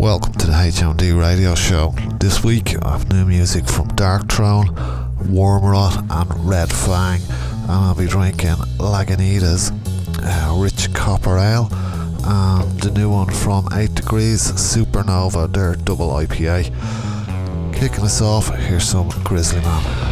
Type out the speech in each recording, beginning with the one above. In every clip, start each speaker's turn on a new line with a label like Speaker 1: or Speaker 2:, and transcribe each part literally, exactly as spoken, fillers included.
Speaker 1: Welcome to the H M D Radio Show. This week I have new music from Darkthrone, Wormrot and Red Fang, and I'll be drinking Lagunitas, uh, Rich Copper Ale, and the new one from eight degrees, Supernova, their double I P A. Kicking us off, here's some Grizzly Man.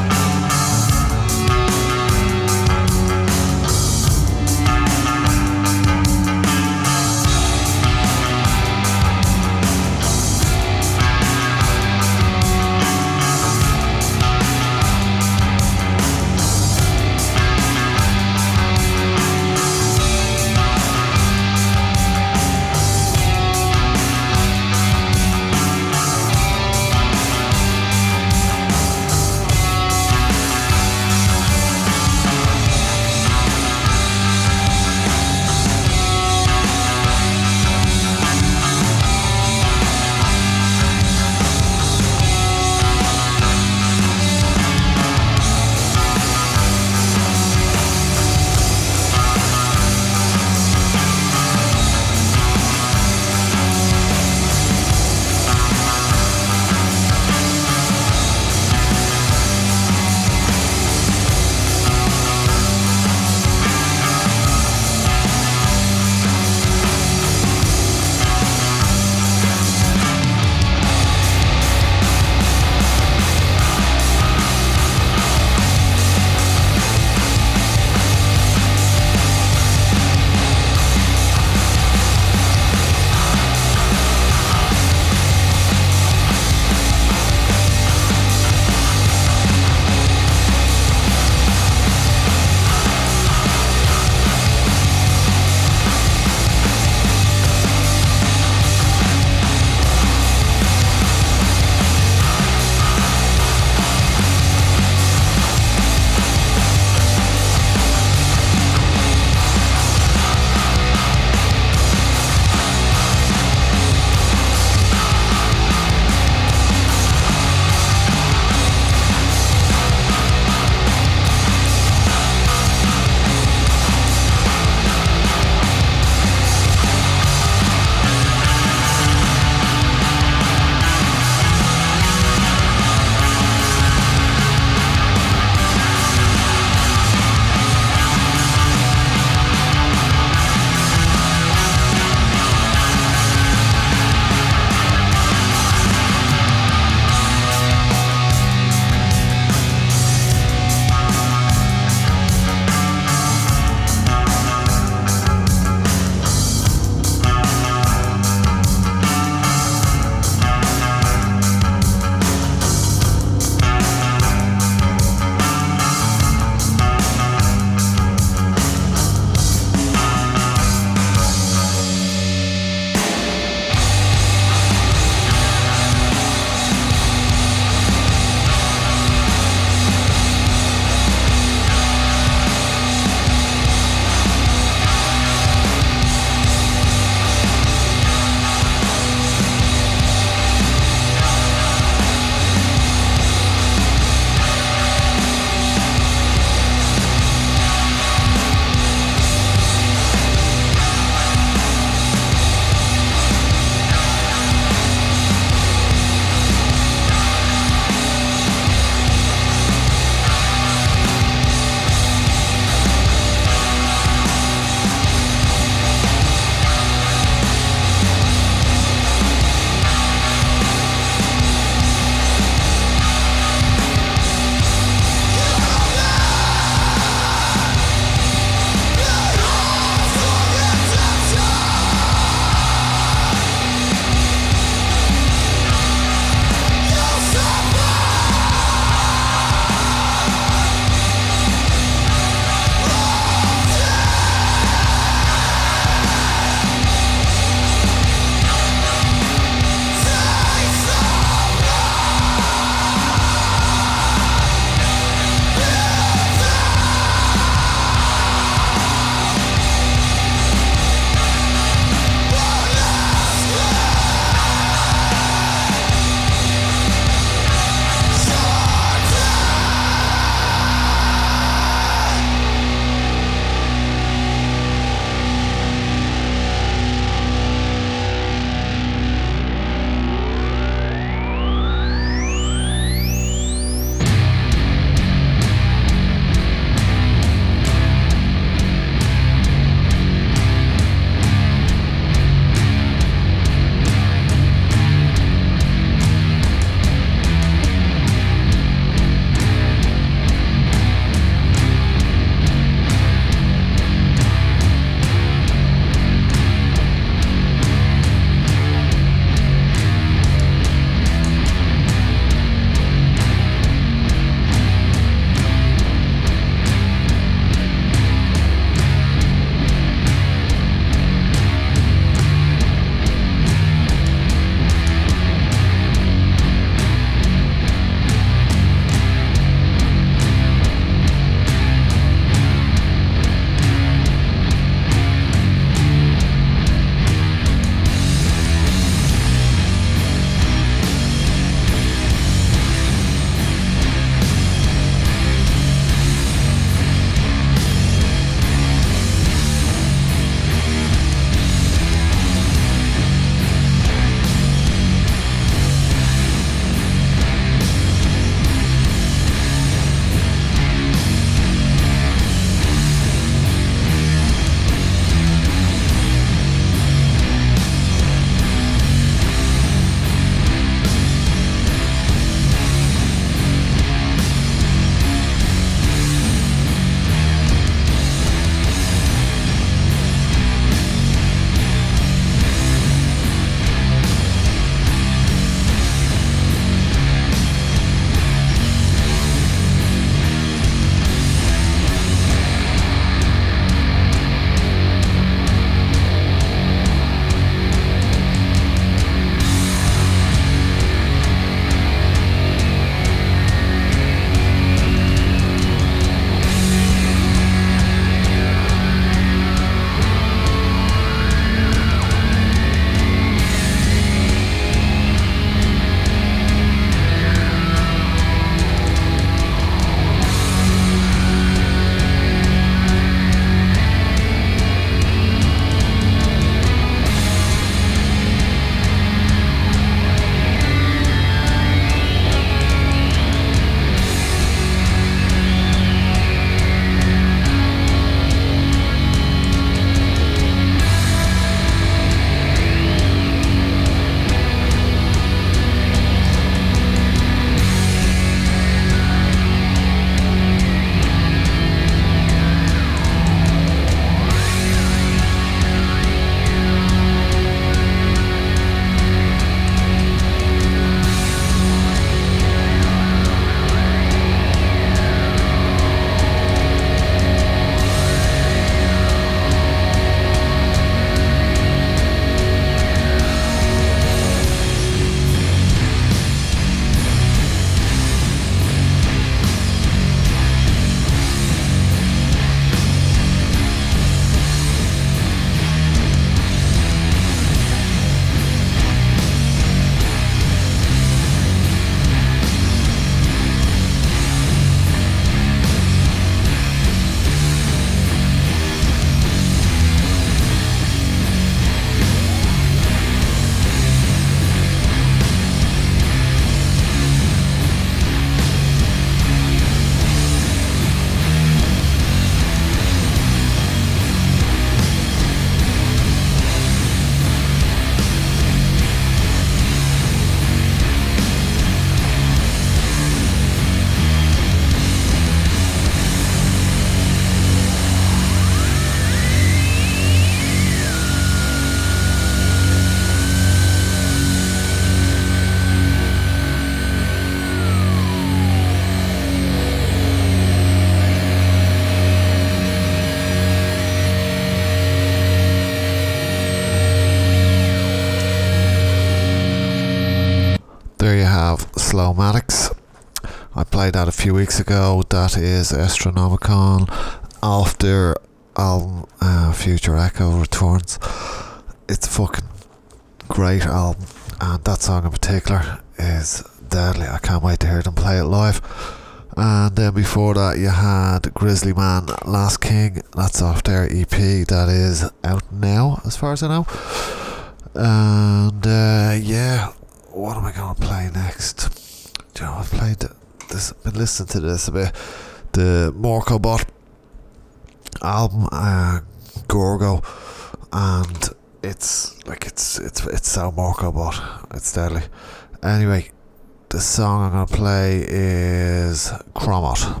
Speaker 1: Slowmatics. I played that a few weeks ago. That is Astronomicon off their album uh, Future Echo Returns. It's a fucking great album, and that song in particular is deadly. I can't wait to hear them play it live. And then before that you had Grizzly Man, Last King. That's off their E P that is out now as far as I know. And uh, yeah, what am I going to play next? Do you know, I've played this, been listening to this a bit. The Morcobot album, uh, Gorgo, and it's like it's it's it's so Morcobot. It's deadly. Anyway, the song I'm gonna play is Cromot.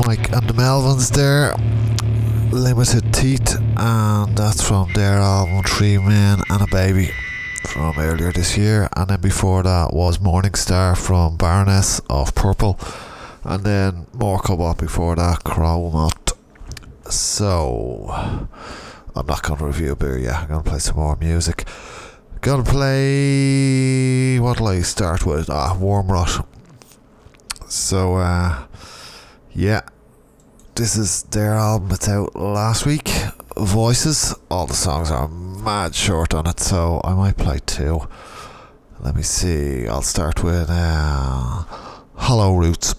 Speaker 1: Mike and the Melvins there, Limited Teeth, and that's from their album Three Men and a Baby from earlier this year. And then before that was Morning Star from Baroness of Purple, and then more come up before that, Crowmot. So I'm not going to review a beer yet, I'm going to play some more music. Gonna play, what'll I start with? Ah, Wormrot. So uh yeah, this is their album, it's out last week, Voices. All the songs are mad short on it, so I might play two. Let me see, I'll start with uh, Hollow Roots.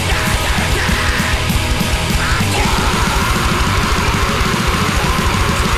Speaker 2: Yeah!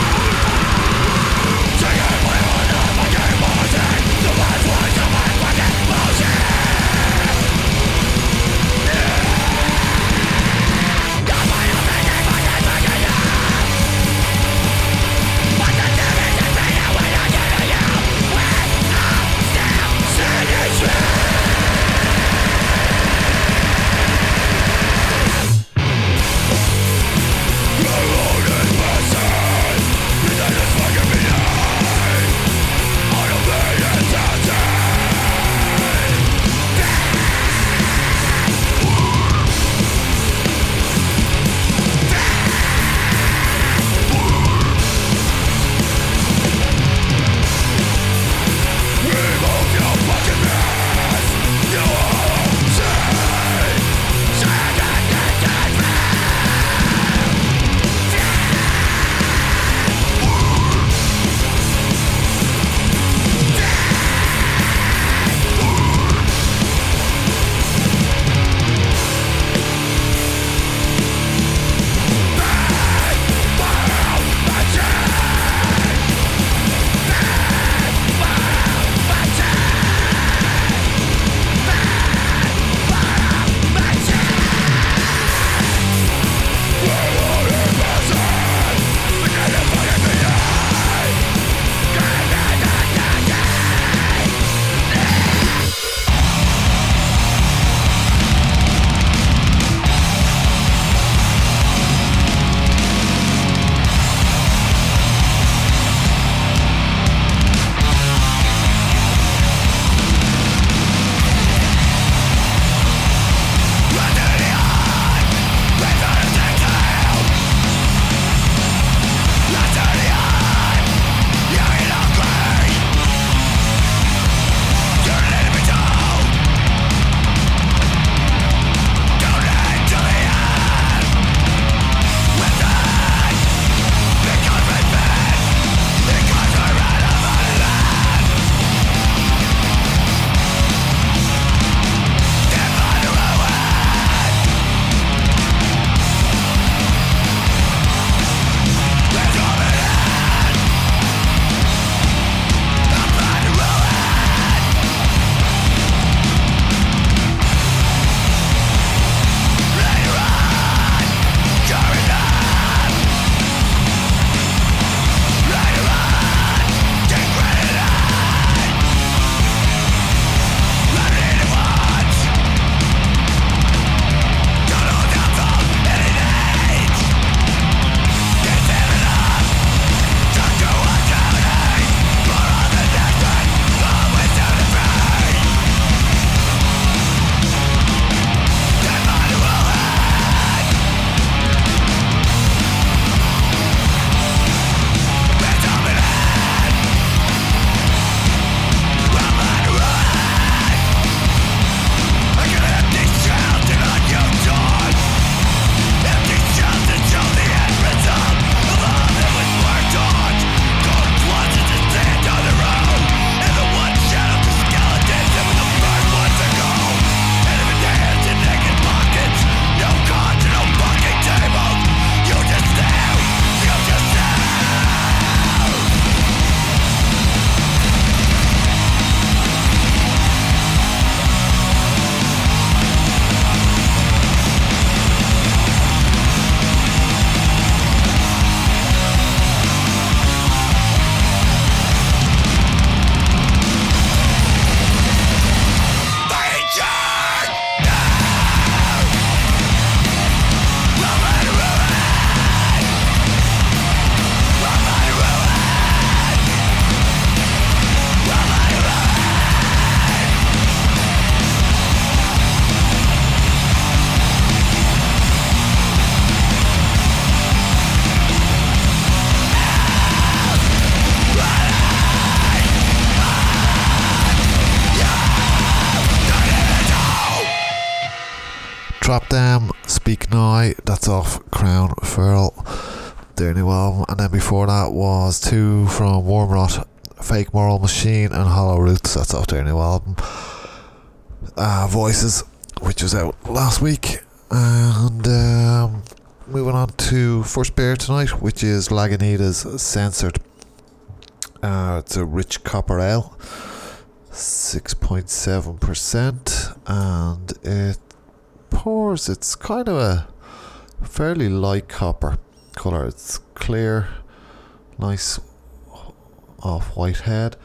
Speaker 1: Speak Now, that's off Crown Feral, their new album. And then before that was two from Wormrot, Fake Moral Machine and Hollow Roots, that's off their new album. Uh, Voices, which was out last week. And um, moving on to First Beer tonight, which is Lagunitas Censored. Uh, it's a rich copper ale, six point seven percent, and it pours, it's kind of a fairly light copper colour. It's clear, nice off-white head,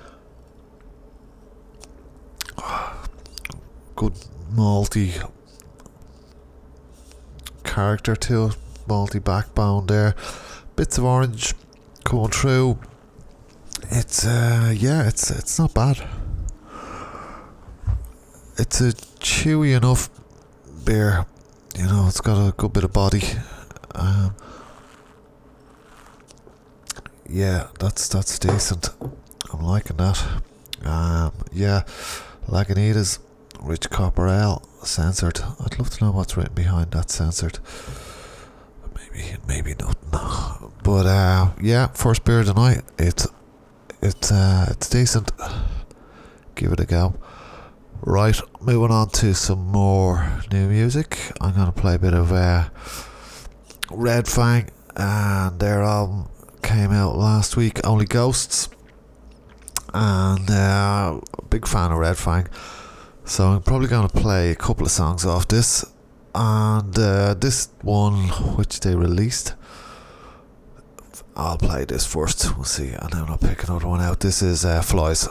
Speaker 1: good malty character to it, malty backbone there, bits of orange coming through. It's uh yeah, it's it's not bad. It's a chewy enough beer, you know, it's got a good bit of body. Um, yeah, that's that's decent. I'm liking that. Um, yeah, Lagunitas, rich copper ale, censored. I'd love to know what's written behind that censored. Maybe maybe nothing. But uh, yeah, first beer tonight. It's it's uh, it's decent. Give it a go. Right, moving on to some more new music. I'm going to play a bit of uh, Red Fang, and their album came out last week, Only Ghosts, and uh, a big fan of Red Fang, so I'm probably going to play a couple of songs off this. And uh, this one, which they released, I'll play this first, we'll see, and then I'll pick another one out. This is uh, Flies.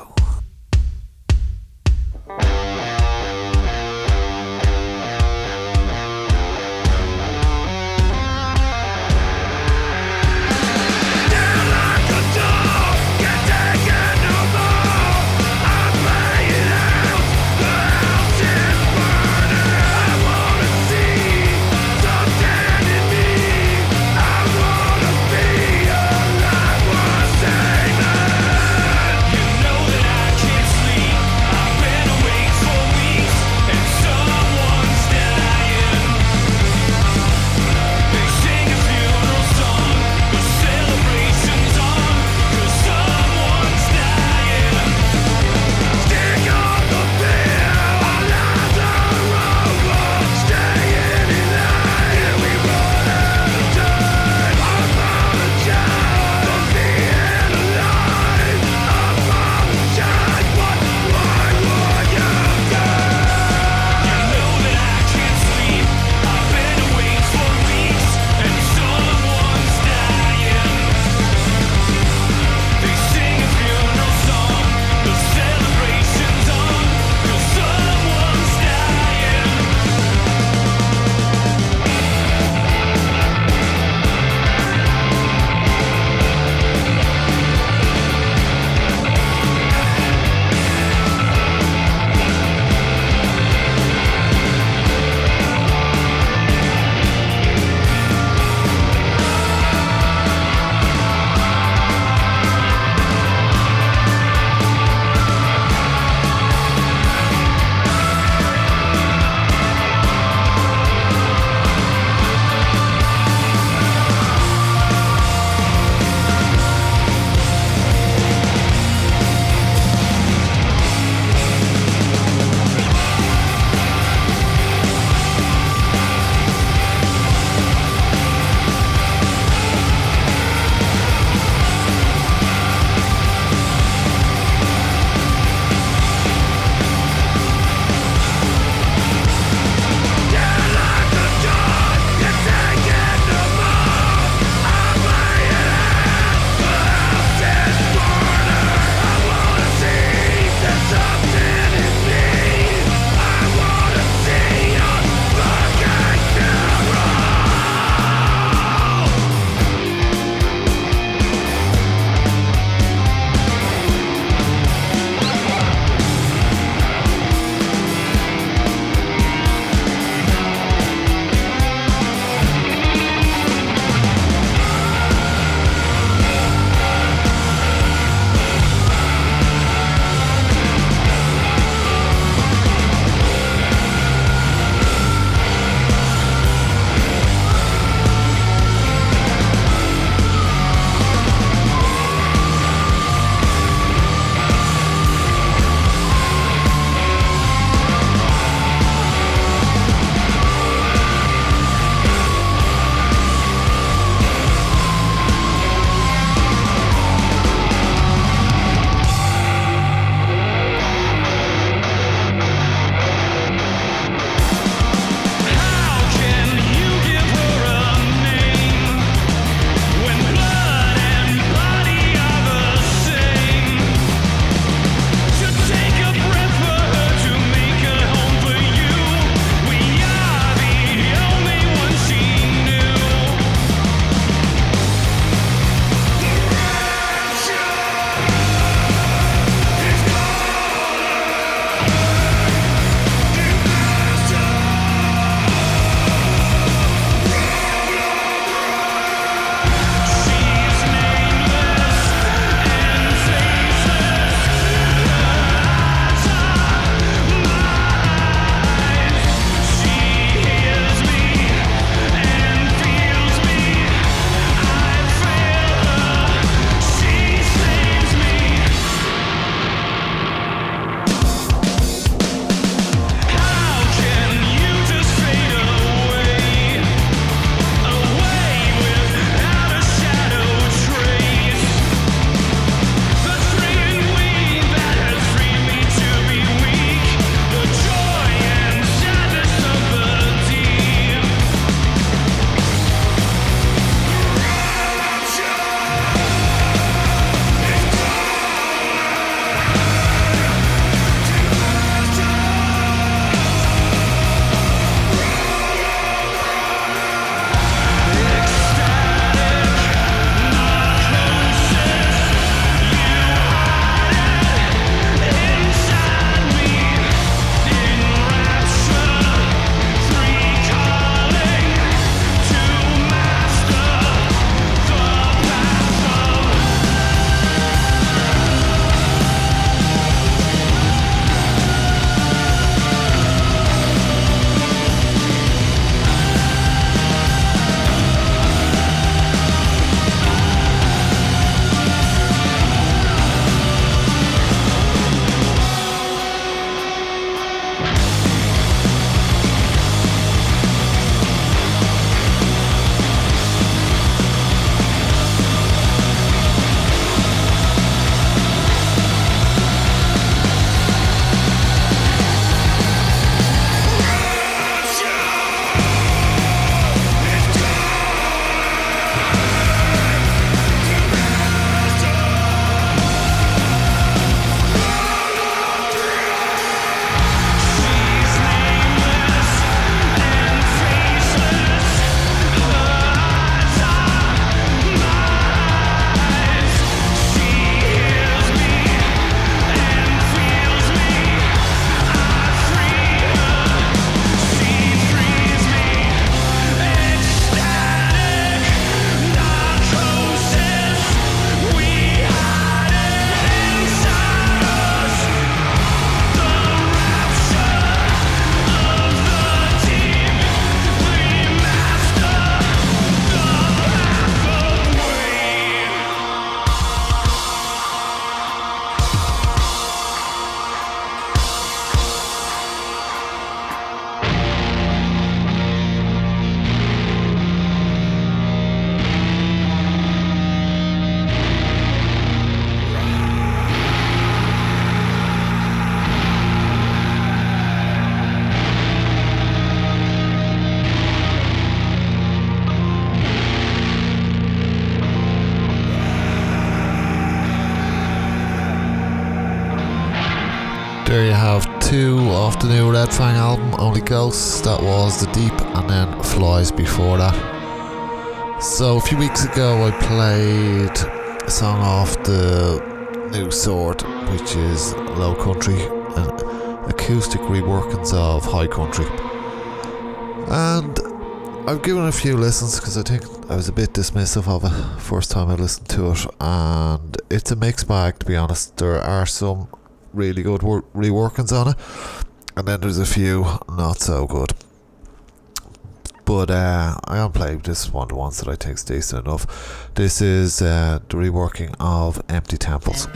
Speaker 2: You know that I
Speaker 1: There you have two off the new Red Fang album, Only Ghosts. That was The Deep, and then Flies before that. So a few weeks ago I played a song off the new Sword, which is Low Country, and acoustic reworkings of High Country. And I've given it a few listens because I think I was a bit dismissive of it first time I listened to it, and it's a mixed bag, to be honest. There are some really good wor- reworkings on it, and then there's a few not so good. But uh, I'm going to play this one of the ones that I think is decent enough. This is uh, the reworking of Empty Temples.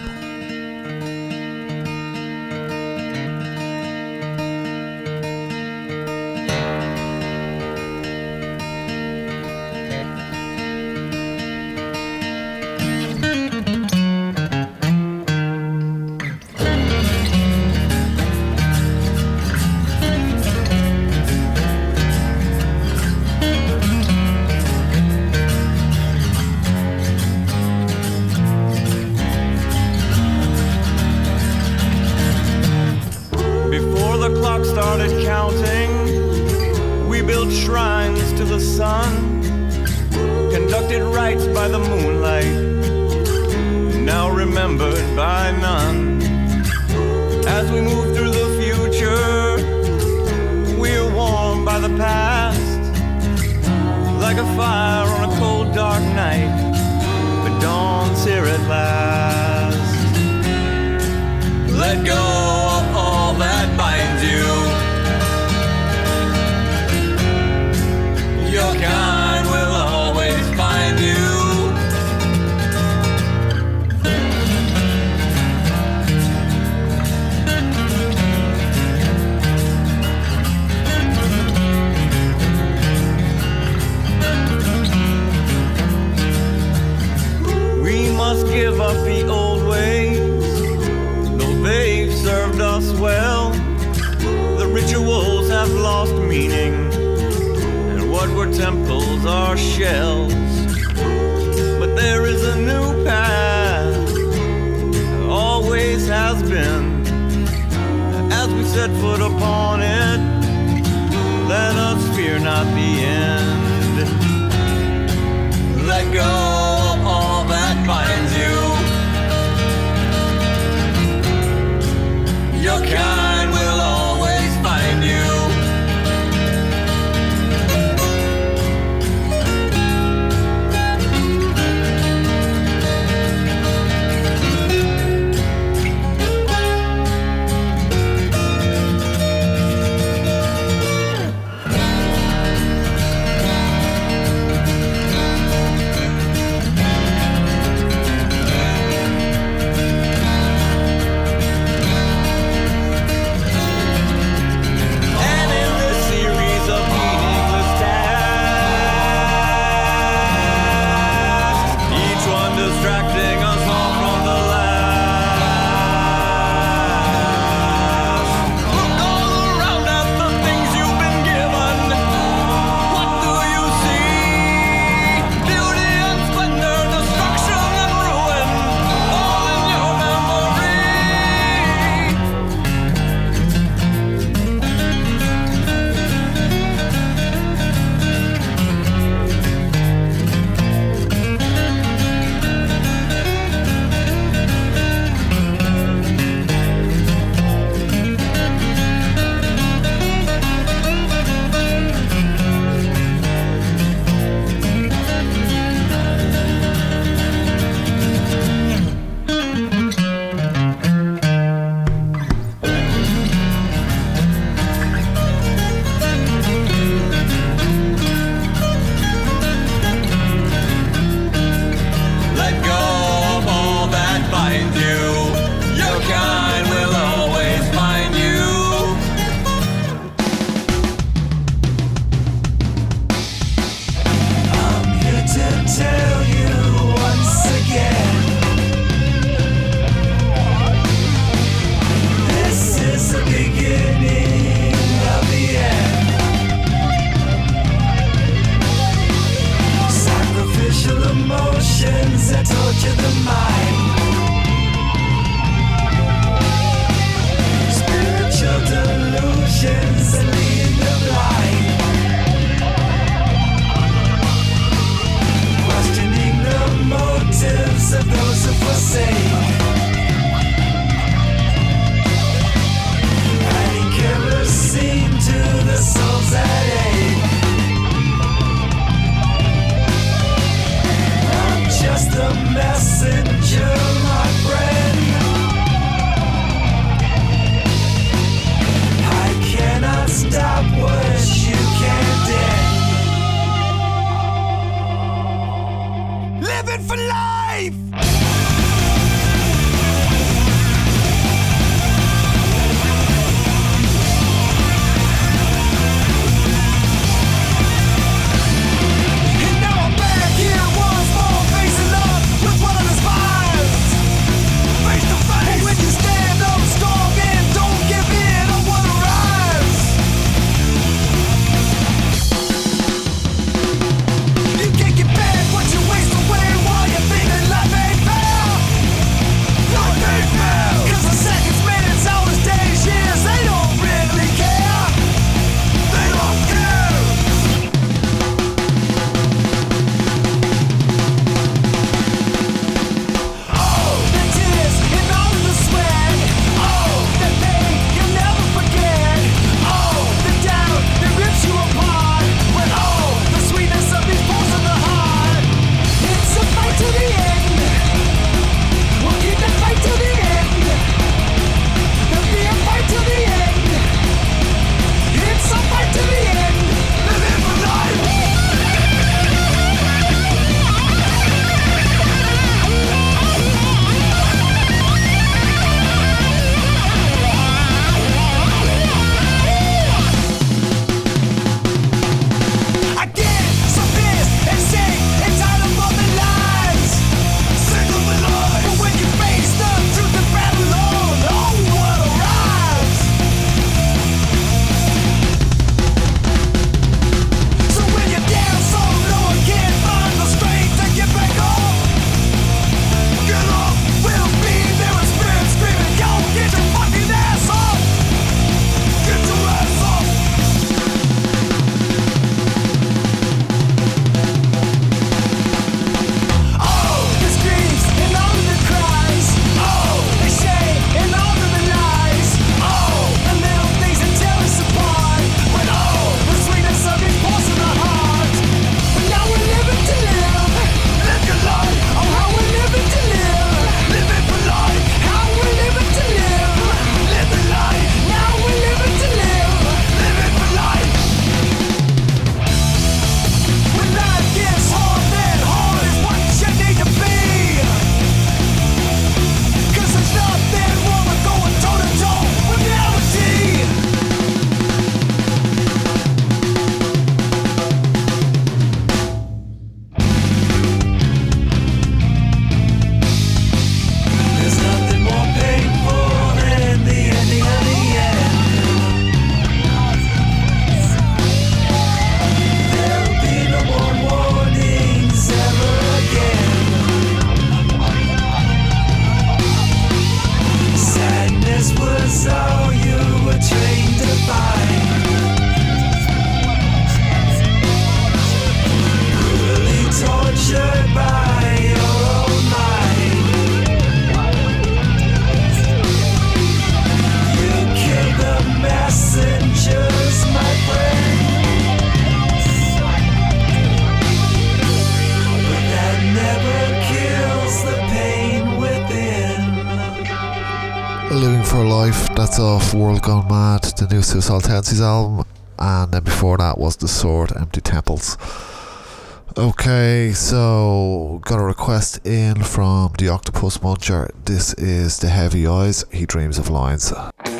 Speaker 1: for Life, that's off World Gone Mad, the new Suicidal Tendencies album, and then before that was The Sword, Empty Temples. Okay, so got a request in from the Octopus Muncher. This is The Heavy Eyes, He Dreams of Lions.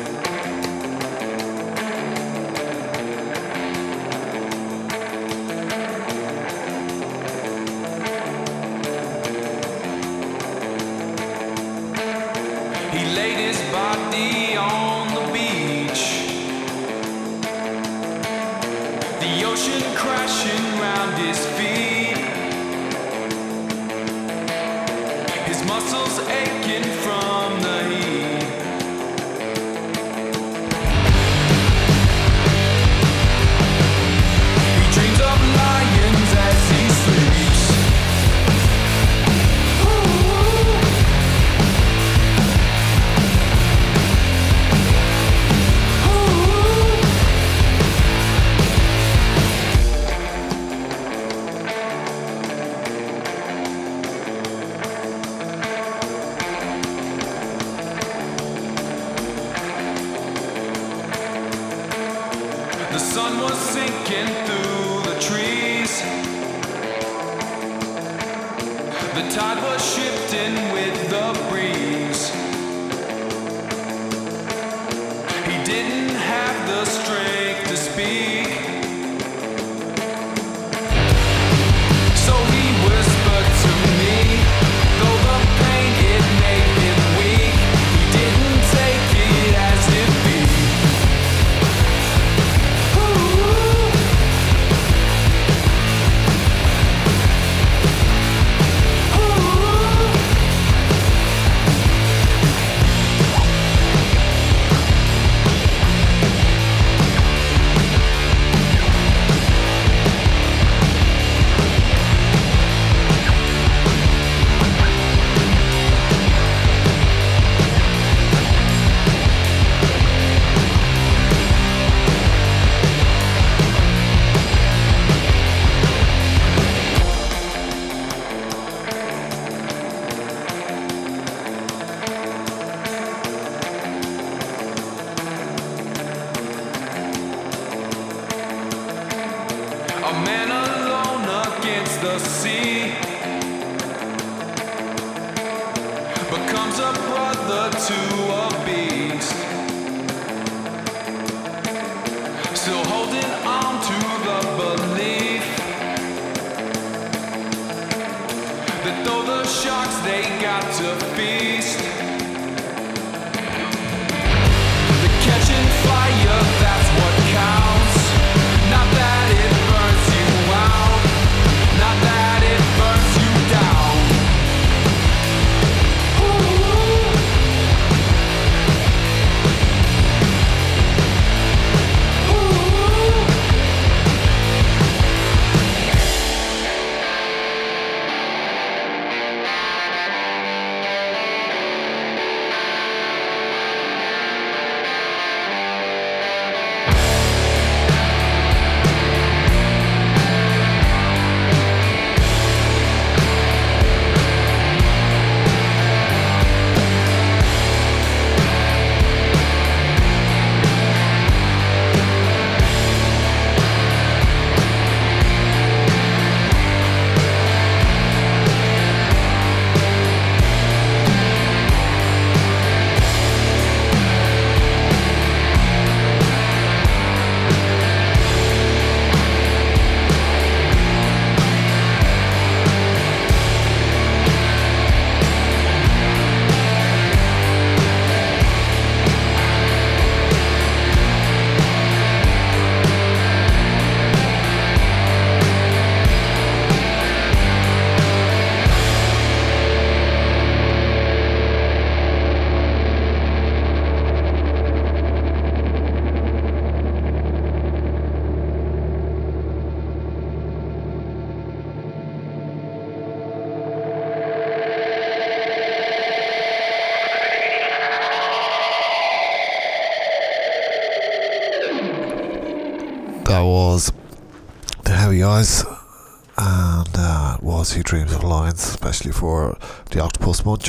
Speaker 1: That was The Heavy Eyes, and uh, it was He Dreams of Lions, especially for the Octopus Muncher.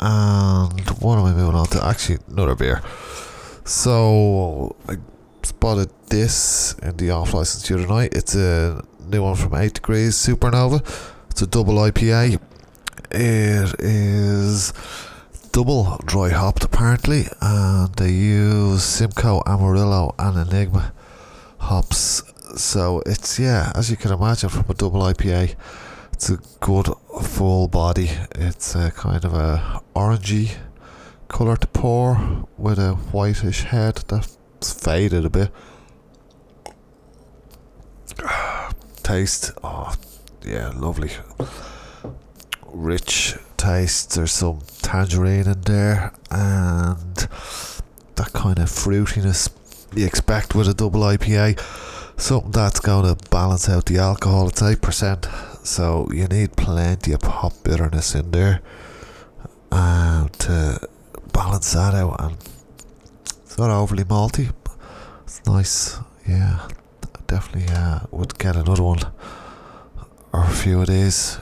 Speaker 1: and what am I moving on to? Actually, another beer. So I spotted this in the off license the other night. It's a new one from eight Degrees Supernova. It's a double I P A. It is double dry hopped apparently, and they use Simcoe, Amarillo and Enigma hops. So it's, yeah, as you can imagine, from a double I P A, it's a good full body. It's a kind of a orangey colour to pour with a whitish head that's faded a bit. Taste, oh yeah, lovely. Rich taste. There's some tangerine in there and that kind of fruitiness you expect with a double I P A. Something that's going to balance out the alcohol. It's eight percent, so you need plenty of hop bitterness in there um, to balance that out, and it's not overly malty. It's nice. Yeah, definitely uh, would get another one or a few of these.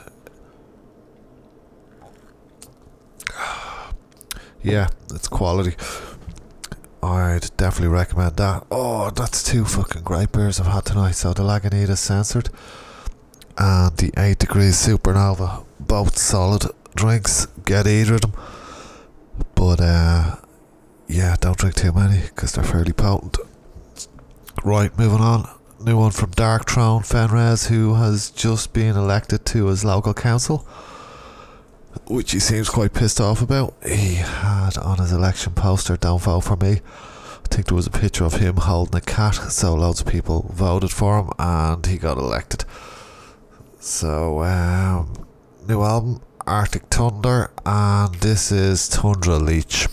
Speaker 1: Yeah, it's quality. I'd definitely recommend that. Oh, that's two fucking great beers I've had tonight. So the Lagunitas Censored and the eight Degrees Supernova, both solid drinks. Get either of them, but uh, yeah, don't drink too many because they're fairly potent. Right, moving on. New one from Dark Throne Fenres, who has just been elected to his local council, which he seems quite pissed off about. He had on his election poster, "Don't vote for me." I think there was a picture of him holding a cat, so loads of people voted for him and he got elected. So um, new album, Arctic Thunder, and this is Tundra Leech.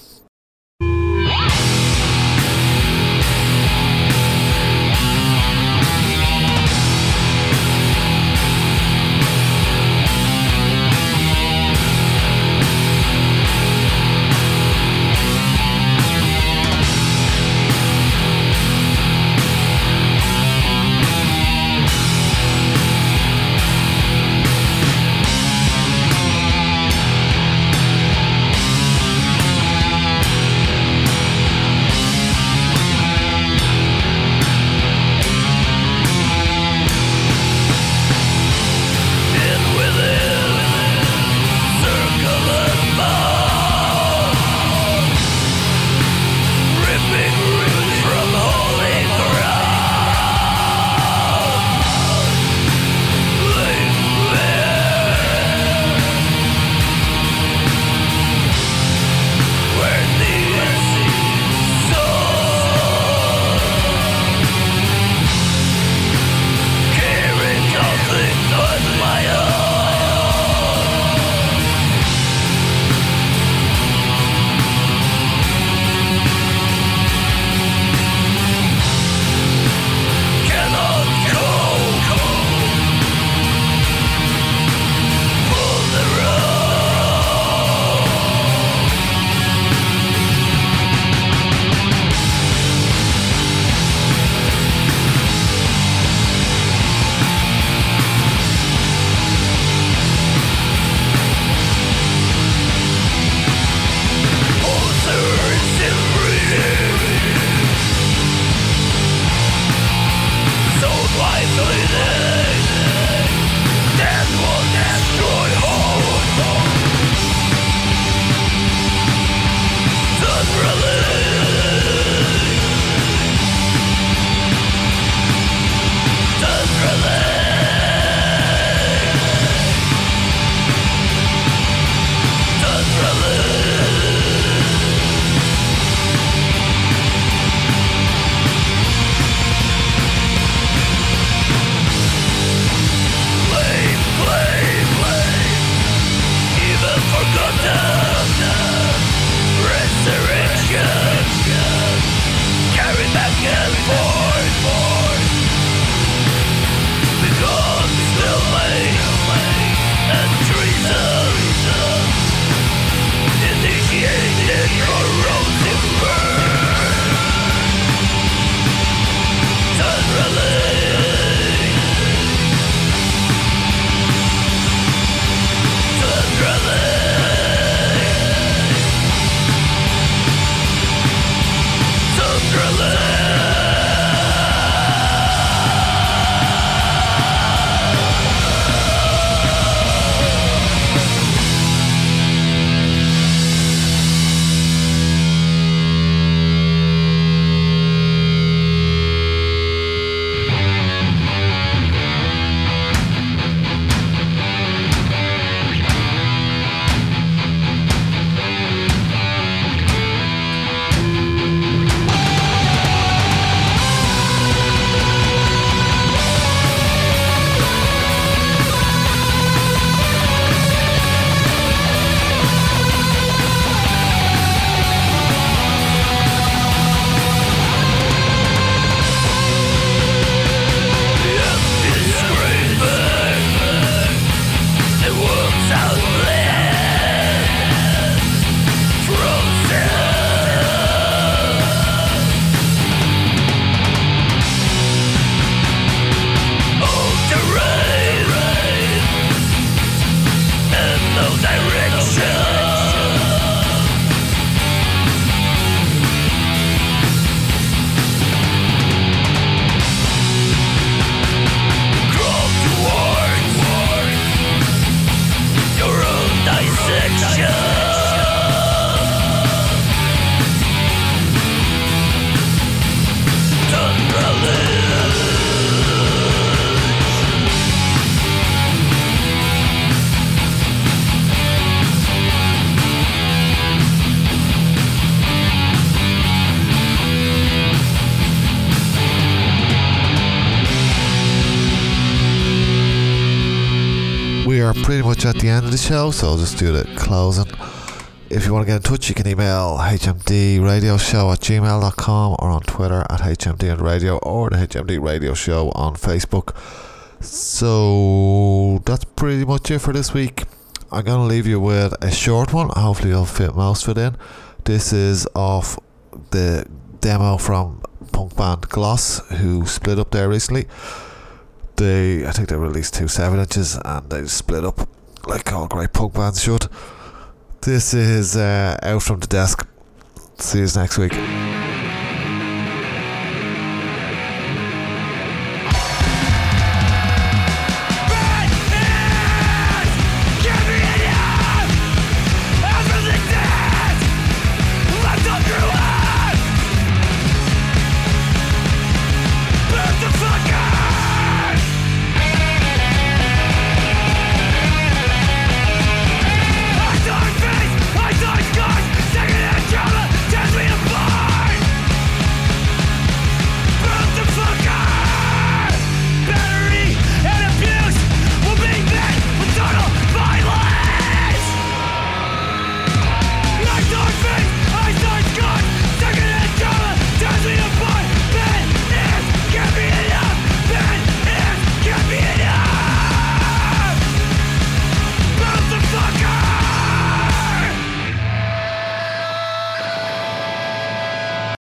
Speaker 1: pretty much at the end of the show, so I'll just do the closing. If you want to get in touch, you can email h m d radio show at gmail dot com or on Twitter at H M D and Radio or the H M D Radio Show on Facebook. So that's pretty much it for this week. I'm going to leave you with a short one. Hopefully you'll fit most of it in. This is off the demo from punk band Gloss, who split up there recently. They, I think they released two seven inches and they split up like all great punk bands should. This is uh, Out From The Desk. See you next week.